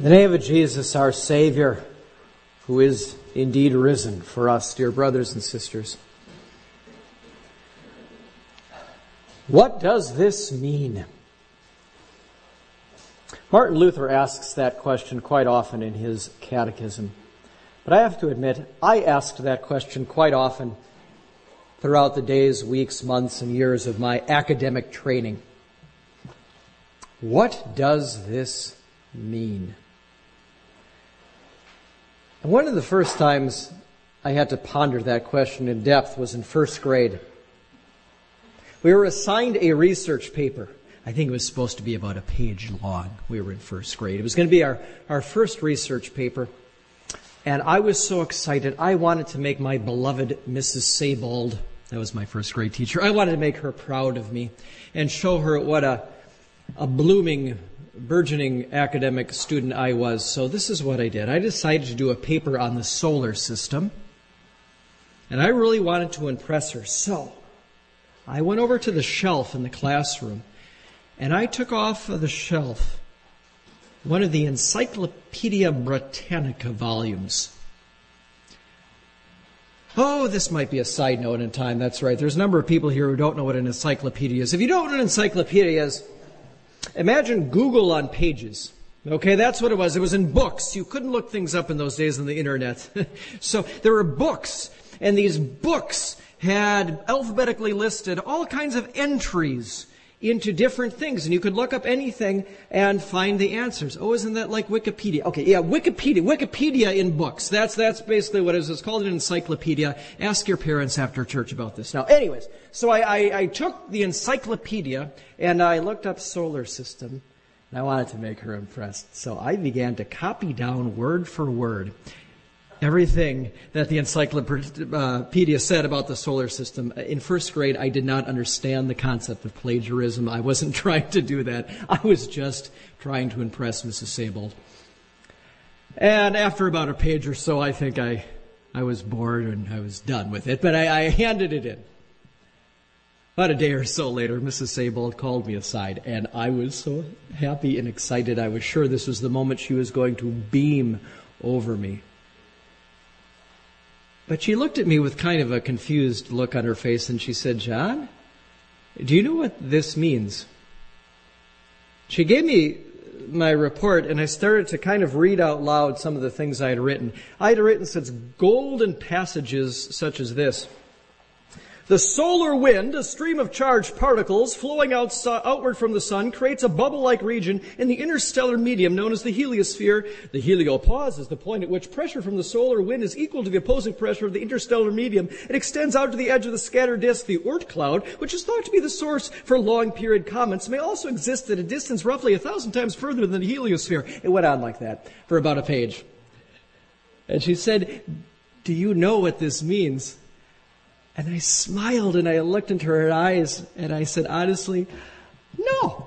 In the name of Jesus, our Savior, who is indeed risen for us, dear brothers and sisters. What does this mean? Martin Luther asks that question quite often in his catechism. But I have to admit, I asked that question quite often throughout the days, weeks, months, and years of my academic training. What does this mean? And one of the first times I had to ponder that question in depth was in first grade. We were assigned a research paper. I think it was supposed to be about a page long. We were in first grade. It was going to be our first research paper. And I was so excited. I wanted to make my beloved Mrs. Sebald, that was my first grade teacher, I wanted to make her proud of me and show her what a blooming, burgeoning academic student I was. So this is what I did. I decided to do a paper on the solar system. And I really wanted to impress her. So I went over to the shelf in the classroom and I took off of the shelf one of the Encyclopedia Britannica volumes. Oh, this might be a side note in time. That's right. There's a number of people here who don't know what an encyclopedia is. If you don't know what an encyclopedia is, imagine Google on pages. Okay, that's what it was. It was in books. You couldn't look things up in those days on the internet. So there were books, and these books had alphabetically listed all kinds of entries into different things, and you could look up anything and find the answers. Oh, isn't that like Wikipedia? Okay, yeah, Wikipedia in books. That's basically what it is. It's called an encyclopedia. Ask your parents after church about this. Now, anyways, so I took the encyclopedia and I looked up solar system, and I wanted to make her impressed. So I began to copy down word for word everything that the encyclopedia said about the solar system. In first grade, I did not understand the concept of plagiarism. I wasn't trying to do that. I was just trying to impress Mrs. Sebald. And after about a page or so, I think I was bored and I was done with it, but I handed it in. About a day or so later, Mrs. Sebald called me aside, and I was so happy and excited. I was sure this was the moment she was going to beam over me. But she looked at me with kind of a confused look on her face, and she said, "John, do you know what this means?" She gave me my report, and I started to kind of read out loud some of the things I had written. I had written such golden passages such as this. The solar wind, a stream of charged particles flowing outward from the sun, creates a bubble-like region in the interstellar medium known as the heliosphere. The heliopause is the point at which pressure from the solar wind is equal to the opposing pressure of the interstellar medium. It extends out to the edge of the scattered disk. The Oort cloud, which is thought to be the source for long-period comets, may also exist at a distance roughly 1,000 times further than the heliosphere. It went on like that for about a page. And she said, "Do you know what this means?" And I smiled and I looked into her eyes and I said, honestly, no.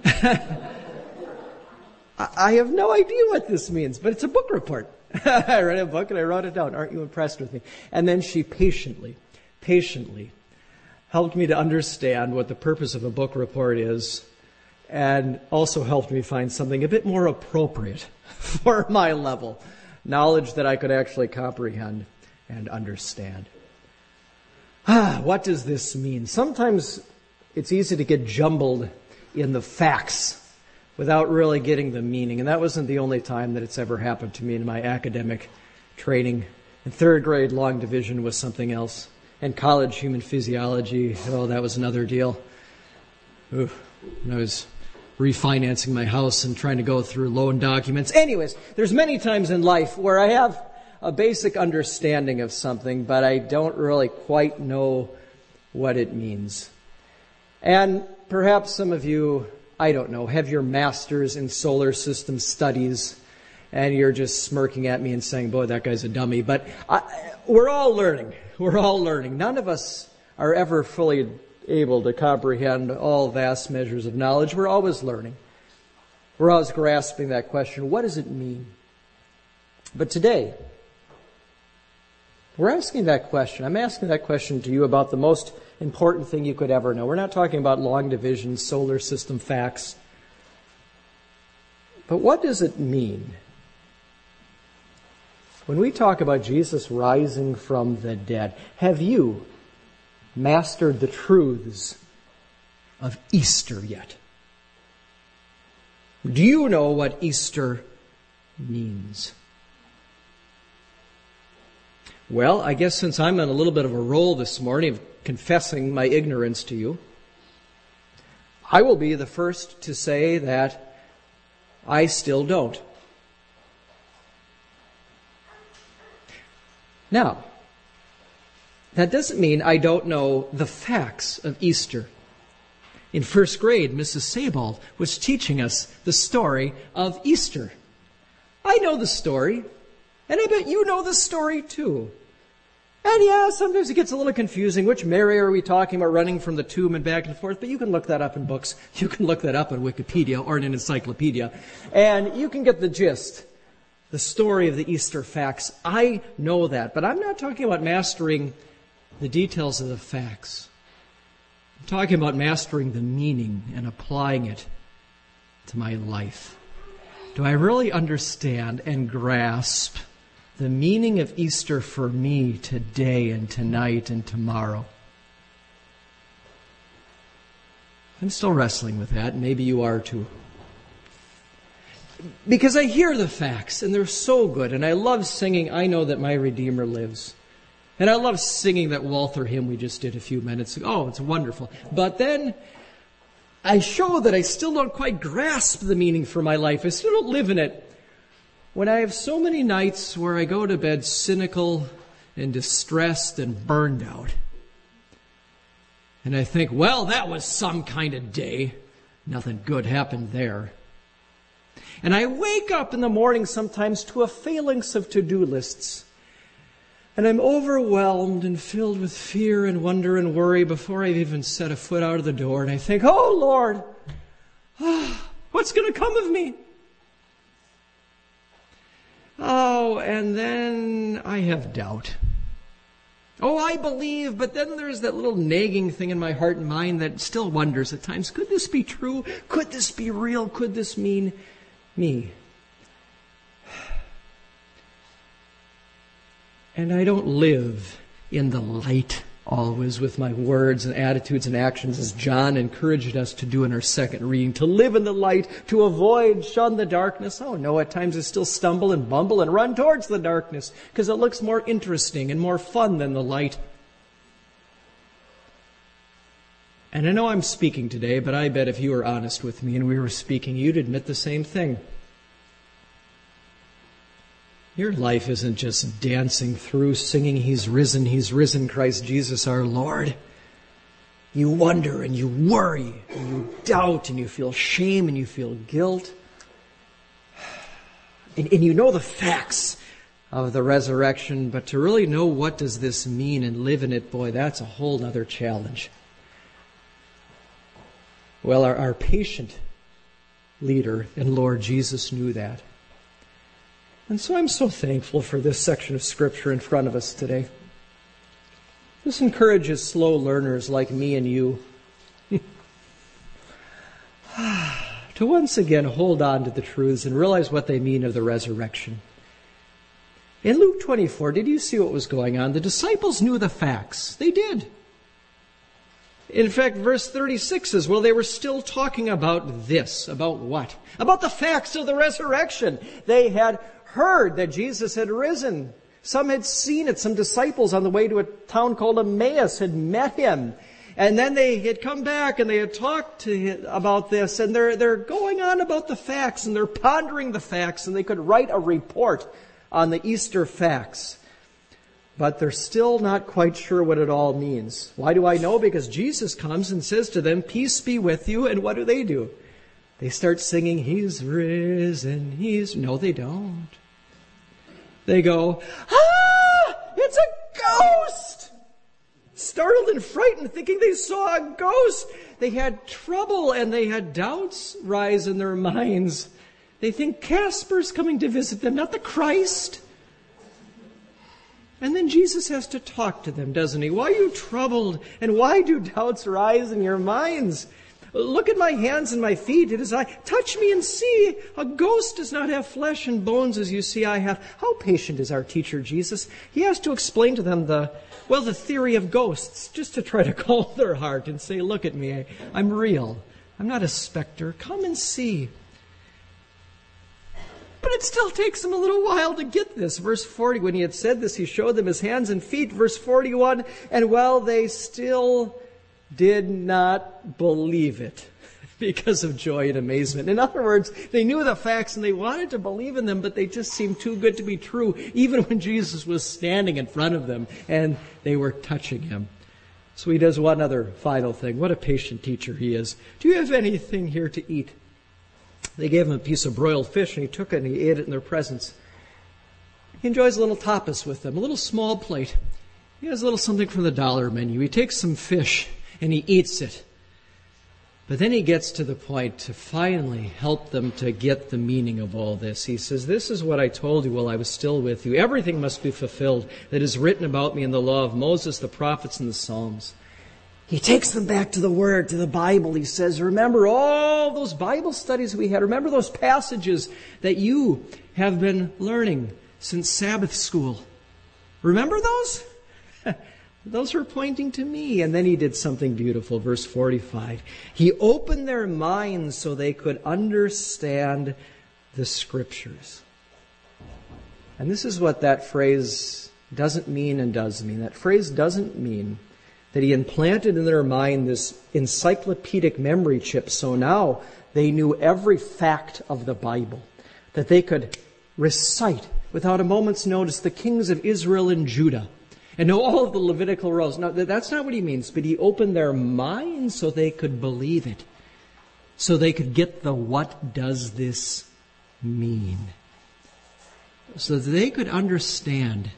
I have no idea what this means, but it's a book report. I read a book and I wrote it down. Aren't you impressed with me? And then she patiently helped me to understand what the purpose of a book report is, and also helped me find something a bit more appropriate for my level, knowledge that I could actually comprehend and understand. What does this mean? Sometimes it's easy to get jumbled in the facts without really getting the meaning. And that wasn't the only time that it's ever happened to me in my academic training. In third grade, long division was something else. In college, human physiology, that was another deal. When I was refinancing my house and trying to go through loan documents. Anyways, there's many times in life where I have a basic understanding of something, but I don't really quite know what it means. And perhaps some of you, I don't know, have your master's in solar system studies, and you're just smirking at me and saying, boy, that guy's a dummy. But we're all learning. We're all learning. None of us are ever fully able to comprehend all vast measures of knowledge. We're always learning. We're always grasping that question, what does it mean? But today, we're asking that question. I'm asking that question to you about the most important thing you could ever know. We're not talking about long division, solar system facts. But what does it mean when we talk about Jesus rising from the dead? Have you mastered the truths of Easter yet? Do you know what Easter means? Well, I guess since I'm on a little bit of a roll this morning of confessing my ignorance to you, I will be the first to say that I still don't. Now, that doesn't mean I don't know the facts of Easter. In first grade, Mrs. Sabald was teaching us the story of Easter. I know the story, and I bet you know the story too. And yeah, sometimes it gets a little confusing. Which Mary are we talking about, running from the tomb and back and forth? But you can look that up in books. You can look that up on Wikipedia or in an encyclopedia. And you can get the gist. The story of the Easter facts. I know that. But I'm not talking about mastering the details of the facts. I'm talking about mastering the meaning and applying it to my life. Do I really understand and grasp the meaning of Easter for me today and tonight and tomorrow? I'm still wrestling with that. Maybe you are too. Because I hear the facts, and they're so good, and I love singing, I Know That My Redeemer Lives. And I love singing that Walther hymn we just did a few minutes ago. Oh, it's wonderful. But then I show that I still don't quite grasp the meaning for my life. I still don't live in it. When I have so many nights where I go to bed cynical and distressed and burned out. And I think, well, that was some kind of day. Nothing good happened there. And I wake up in the morning sometimes to a phalanx of to-do lists. And I'm overwhelmed and filled with fear and wonder and worry before I've even set a foot out of the door. And I think, oh, Lord, what's going to come of me? Oh, and then I have doubt. Oh, I believe, but then there's that little nagging thing in my heart and mind that still wonders at times, could this be true? Could this be real? Could this mean me? And I don't live in the light always with my words and attitudes and actions, as John encouraged us to do in our second reading, to live in the light, to avoid, shun the darkness. Oh no, at times I still stumble and bumble and run towards the darkness because it looks more interesting and more fun than the light. And I know I'm speaking today, but I bet if you were honest with me and we were speaking, you'd admit the same thing. Your life isn't just dancing through, singing, He's risen, Christ Jesus our Lord. You wonder and you worry and you doubt and you feel shame and you feel guilt. And you know the facts of the resurrection, but to really know what does this mean and live in it, boy, that's a whole other challenge. Well, our patient leader and Lord Jesus knew that. And so I'm so thankful for this section of Scripture in front of us today. This encourages slow learners like me and you to once again hold on to the truths and realize what they mean of the resurrection. In Luke 24, did you see what was going on? The disciples knew the facts. They did. In fact, verse 36 says, well, they were still talking about this. About what? About the facts of the resurrection. They had heard that Jesus had risen. Some had seen it. Some disciples on the way to a town called Emmaus had met him. And then they had come back and they had talked to him about this. And they're going on about the facts and they're pondering the facts. And they could write a report on the Easter facts. But they're still not quite sure what it all means. Why do I know? Because Jesus comes and says to them, peace be with you. And what do? They start singing, He's risen, No, they don't. They go, it's a ghost! Startled and frightened, thinking they saw a ghost. They had trouble and they had doubts rise in their minds. They think Casper's coming to visit them, not the Christ. And then Jesus has to talk to them, doesn't he? Why are you troubled? And why do doubts rise in your minds? Look at my hands and my feet. It is I. Touch me and see. A ghost does not have flesh and bones as you see I have. How patient is our teacher, Jesus? He has to explain to them the theory of ghosts, just to try to calm their heart and say, look at me. I'm real. I'm not a specter. Come and see. But it still takes him a little while to get this. Verse 40, when he had said this, he showed them his hands and feet. Verse 41, and while they still did not believe it because of joy and amazement. In other words, they knew the facts and they wanted to believe in them, but they just seemed too good to be true, even when Jesus was standing in front of them and they were touching him. So he does one other final thing. What a patient teacher he is. Do you have anything here to eat? They gave him a piece of broiled fish, and he took it and he ate it in their presence. He enjoys a little tapas with them, a little small plate. He has a little something from the dollar menu. He takes some fish and he eats it. But then he gets to the point to finally help them to get the meaning of all this. He says, this is what I told you while I was still with you. Everything must be fulfilled that is written about me in the law of Moses, the prophets, and the Psalms. He takes them back to the Word, to the Bible. He says, remember all those Bible studies we had. Remember those passages that you have been learning since Sabbath school. Remember those? Those are pointing to me. And then he did something beautiful. Verse 45. He opened their minds so they could understand the Scriptures. And this is what that phrase doesn't mean and does mean. That phrase doesn't mean that he implanted in their mind this encyclopedic memory chip, so now they knew every fact of the Bible, that they could recite without a moment's notice the kings of Israel and Judah, and know all of the Levitical roles. No, that's not what he means, but he opened their minds so they could believe it, so they could get the what does this mean, so that they could understand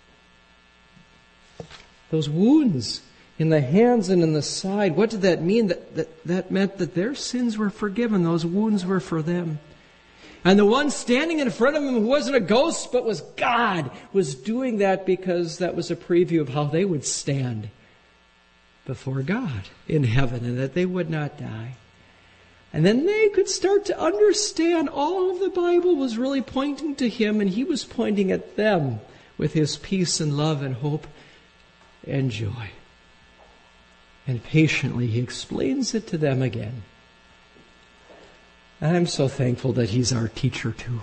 those wounds in the hands and in the side. What did that mean? That meant that their sins were forgiven. Those wounds were for them. And the one standing in front of him who wasn't a ghost but was God was doing that because that was a preview of how they would stand before God in heaven and that they would not die. And then they could start to understand all of the Bible was really pointing to him and he was pointing at them with his peace and love and hope and joy. And patiently he explains it to them again. And I'm so thankful that he's our teacher too.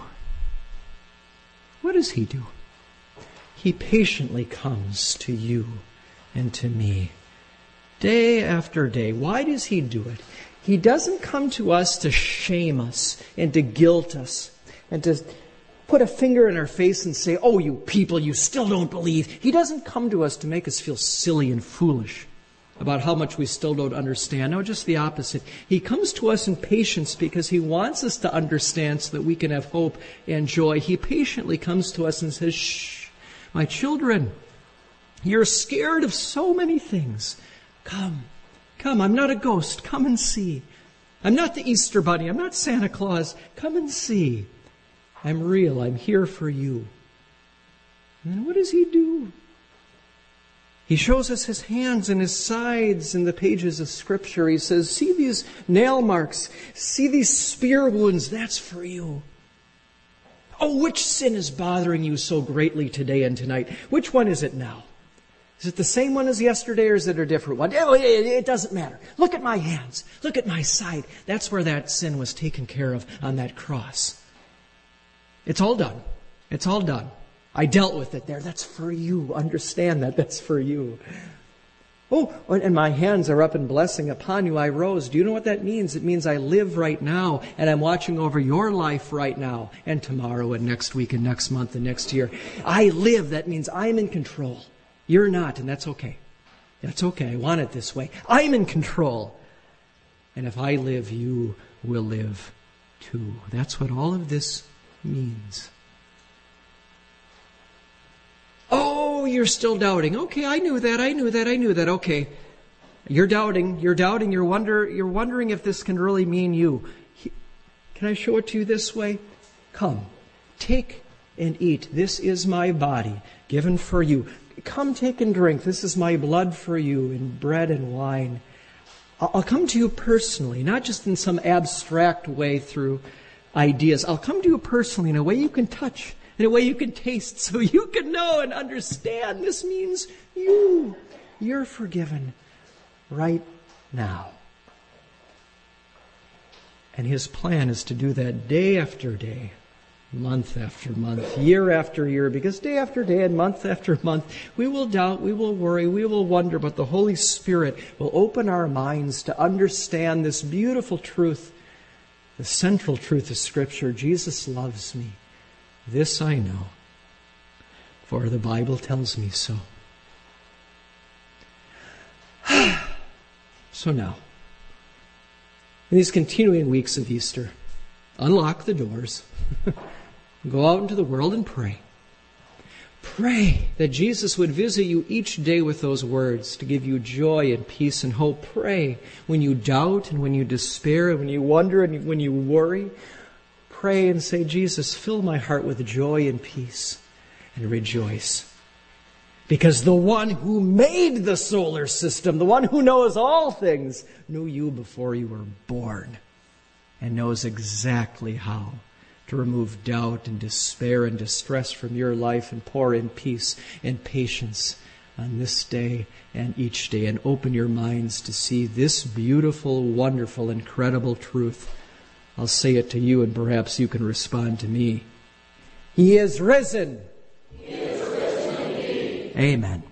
What does he do? He patiently comes to you and to me day after day. Why does he do it? He doesn't come to us to shame us and to guilt us and to put a finger in our face and say, oh, you people, you still don't believe. He doesn't come to us to make us feel silly and foolish about how much we still don't understand. No, just the opposite. He comes to us in patience because he wants us to understand so that we can have hope and joy. He patiently comes to us and says, shh, my children, you're scared of so many things. Come, I'm not a ghost. Come and see. I'm not the Easter Bunny. I'm not Santa Claus. Come and see. I'm real. I'm here for you. And then what does he do? He shows us his hands and his sides in the pages of Scripture. He says, see these nail marks. See these spear wounds. That's for you. Oh, which sin is bothering you so greatly today and tonight? Which one is it now? Is it the same one as yesterday or is it a different one? It doesn't matter. Look at my hands. Look at my side. That's where that sin was taken care of on that cross. It's all done. It's all done. I dealt with it there. That's for you. Understand that. That's for you. Oh, and my hands are up in blessing upon you. I rose. Do you know what that means? It means I live right now and I'm watching over your life right now and tomorrow and next week and next month and next year. I live. That means I'm in control. You're not, and that's okay. That's okay. I want it this way. I'm in control. And if I live, you will live too. That's what all of this means. Oh, you're still doubting. Okay, I knew that. Okay. You're doubting. You're wondering if this can really mean you. Can I show it to you this way? Come, take and eat. This is my body given for you. Come, take and drink. This is my blood for you in bread and wine. I'll come to you personally, not just in some abstract way through ideas. I'll come to you personally in a way you can touch, in a way you can taste, so you can know and understand. This means you're forgiven right now. And His plan is to do that day after day, month after month, year after year, because day after day and month after month, we will doubt, we will worry, we will wonder, but the Holy Spirit will open our minds to understand this beautiful truth, the central truth of Scripture. Jesus loves me. This I know, for the Bible tells me so. So now, in these continuing weeks of Easter, unlock the doors, go out into the world and pray. Pray that Jesus would visit you each day with those words to give you joy and peace and hope. Pray when you doubt and when you despair and when you wonder and when you worry. Pray and say, Jesus, fill my heart with joy and peace, and rejoice. Because the one who made the solar system, the one who knows all things, knew you before you were born and knows exactly how to remove doubt and despair and distress from your life and pour in peace and patience on this day and each day, and open your minds to see this beautiful, wonderful, incredible truth. I'll say it to you and perhaps you can respond to me. He is risen. He is risen indeed. Amen.